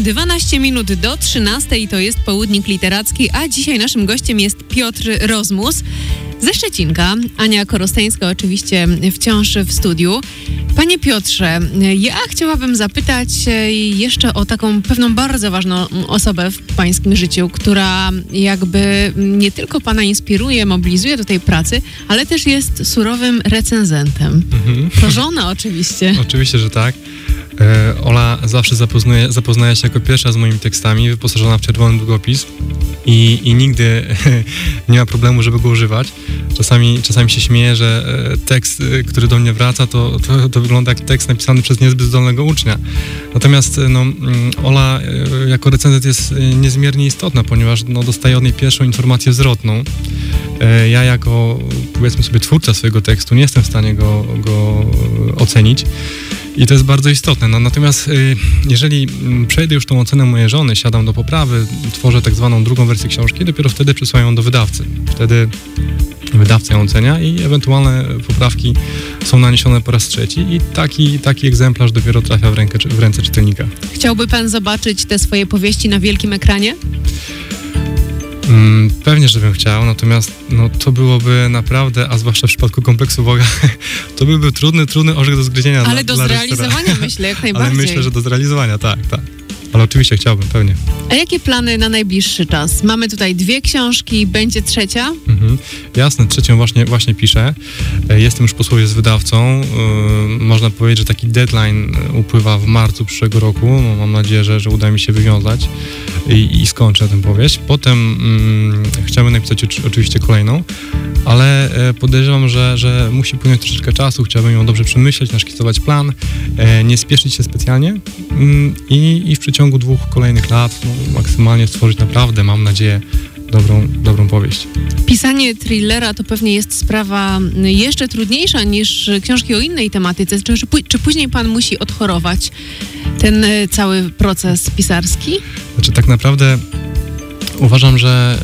12 minut do 13 i to jest Południk Literacki, a dzisiaj naszym gościem jest Piotr Rozmus ze Szczecinka. Ania Korosteńska oczywiście wciąż w studiu. Panie Piotrze, ja chciałabym zapytać jeszcze o taką pewną bardzo ważną osobę w pańskim życiu, która jakby nie tylko pana inspiruje, mobilizuje do tej pracy, ale też jest surowym recenzentem. To żona oczywiście. Oczywiście, że tak. Ola zawsze zapoznaje się jako pierwsza z moimi tekstami, wyposażona w czerwony długopis i nigdy nie ma problemu, żeby go używać. Czasami się śmieję, że tekst, który do mnie wraca, to wygląda jak tekst napisany przez niezbyt zdolnego ucznia. Natomiast Ola jako recenzent jest niezmiernie istotna, ponieważ dostaje od niej pierwszą informację zwrotną. Ja jako, powiedzmy sobie, twórca swojego tekstu nie jestem w stanie go ocenić. I to jest bardzo istotne. Natomiast jeżeli przejdę już tą ocenę mojej żony, siadam do poprawy, tworzę tak zwaną drugą wersję książki, dopiero wtedy przesyłam ją do wydawcy. Wtedy wydawca ją ocenia i ewentualne poprawki są naniesione po raz trzeci i taki egzemplarz dopiero trafia w ręce czytelnika. Chciałby pan zobaczyć te swoje powieści na wielkim ekranie? Pewnie, że bym chciał, natomiast to byłoby naprawdę, a zwłaszcza w przypadku Kompleksu Boga, to byłby trudny orzech do zgryzienia. Ale do zrealizowania myślę, jak najbardziej. Ale myślę, że do zrealizowania, tak. Ale oczywiście chciałbym, pewnie. A jakie plany na najbliższy czas? Mamy tutaj 2 książki, będzie trzecia? Jasne, trzecią właśnie piszę. Jestem już po słowie z wydawcą. Można powiedzieć, że taki deadline upływa w marcu przyszłego roku. Mam nadzieję, że uda mi się wywiązać i skończę tę powieść. Potem chciałbym napisać oczywiście kolejną, ale podejrzewam, że musi płynąć troszeczkę czasu. Chciałbym ją dobrze przemyśleć, naszkicować plan, nie spieszyć się specjalnie i w przeciągu 2 kolejnych lat maksymalnie stworzyć naprawdę, mam nadzieję, dobrą powieść. Pisanie thrillera to pewnie jest sprawa jeszcze trudniejsza niż książki o innej tematyce. Czy później pan musi odchorować ten cały proces pisarski? Znaczy tak naprawdę uważam,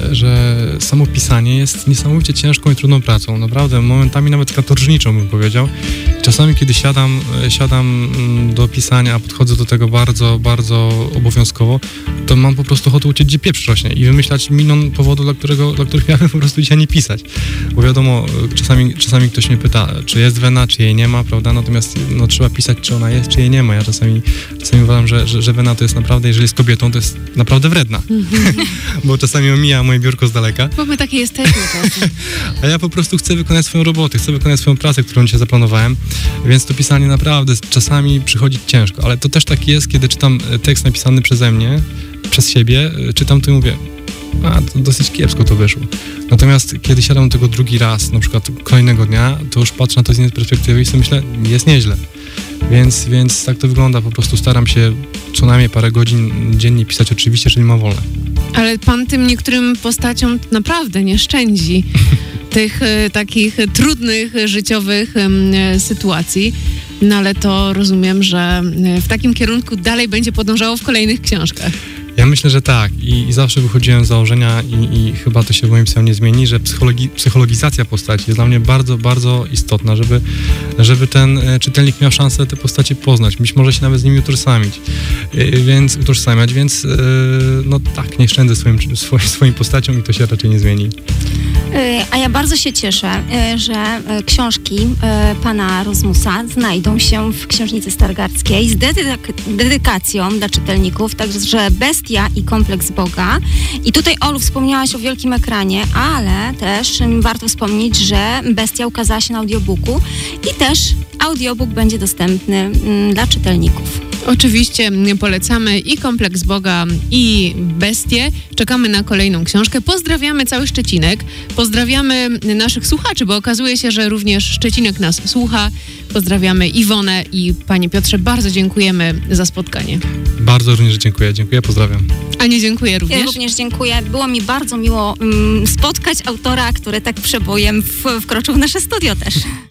że samo pisanie jest niesamowicie ciężką i trudną pracą. Naprawdę, momentami nawet katorżniczą, bym powiedział. Czasami, kiedy siadam do pisania, a podchodzę do tego bardzo, bardzo obowiązkowo, to mam po prostu ochotę uciec, gdzie pieprz rośnie i wymyślać milion powodów, dla których miałem po prostu dzisiaj nie pisać. Bo wiadomo, czasami ktoś mnie pyta, czy jest wena, czy jej nie ma, prawda? Natomiast trzeba pisać, czy ona jest, czy jej nie ma. Ja czasami uważam, że wena to jest naprawdę, jeżeli jest kobietą, to jest naprawdę wredna. Bo czasami omija moje biurko z daleka. Bo my takie jesteśmy czasem. A ja po prostu chcę wykonać swoją robotę, chcę wykonać swoją pracę, którą dzisiaj zaplanowałem, więc to pisanie naprawdę czasami przychodzi ciężko, ale to też tak jest, kiedy czytam tekst napisany przeze mnie, przez siebie, czytam to i mówię, to dosyć kiepsko to wyszło. Natomiast kiedy siadam do tego drugi raz, na przykład kolejnego dnia, to już patrzę na to z innej perspektywy i sobie myślę, jest nieźle. Więc tak to wygląda, po prostu staram się co najmniej parę godzin dziennie pisać, oczywiście, jeżeli mam wolne. Ale pan tym niektórym postaciom naprawdę nie szczędzi tych takich trudnych życiowych sytuacji. No ale to rozumiem, że w takim kierunku dalej będzie podążało w kolejnych książkach. Ja myślę, że tak i zawsze wychodziłem z założenia i chyba to się w moim pisaniu nie zmieni, że psychologizacja postaci jest dla mnie bardzo, bardzo istotna, żeby ten czytelnik miał szansę te postacie poznać, być może się nawet z nimi utożsamiać, więc tak, nie szczędzę swoim postaciom i to się raczej nie zmieni. A ja bardzo się cieszę, że książki pana Rozmusa znajdą się w Książnicy Stargardzkiej z dedykacją dla czytelników, także Bestia i Kompleks Boga. I tutaj, Olu, wspomniałaś o wielkim ekranie, ale też warto wspomnieć, że Bestia ukazała się na audiobooku i też audiobook będzie dostępny dla czytelników. Oczywiście polecamy i Kompleks Boga, i Bestię. Czekamy na kolejną książkę. Pozdrawiamy cały Szczecinek. Pozdrawiamy naszych słuchaczy, bo okazuje się, że również Szczecinek nas słucha. Pozdrawiamy Iwonę i panie Piotrze, bardzo dziękujemy za spotkanie. Bardzo również dziękuję, pozdrawiam. Aniu, dziękuję również. Ja również dziękuję. Było mi bardzo miło spotkać autora, który tak przebojem wkroczył w nasze studio też.